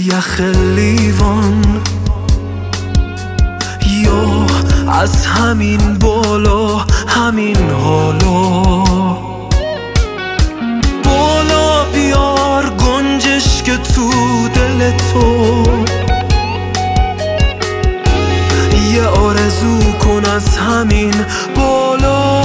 یخ لیوان، یا از همین بالا همین حالا، بالا بیار گنجش که تو دل تو، یه آرزو کن از همین بالا.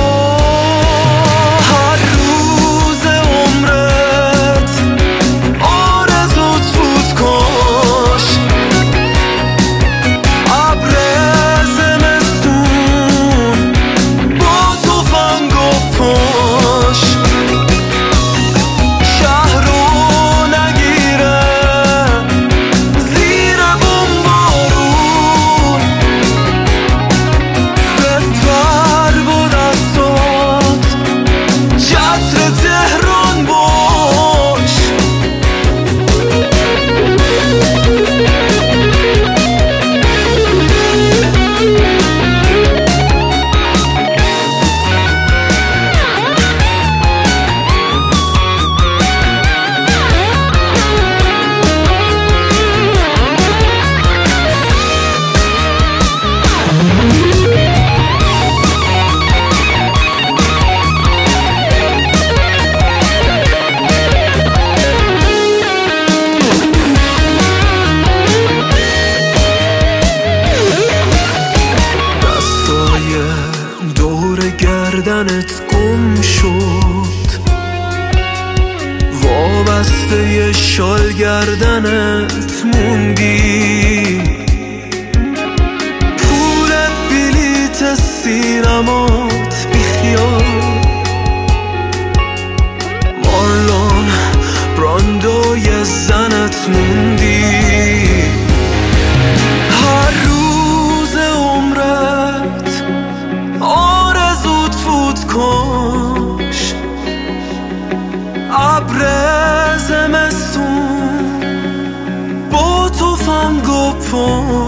گردنت گم شد، وابسته ی شال گردنت موندی، پول بلیت سینمات بیخیال، مارلون براندوی زنت موندی. هر روز عمرت آرزوت فوت کش، ابر زمستون با تفنگ و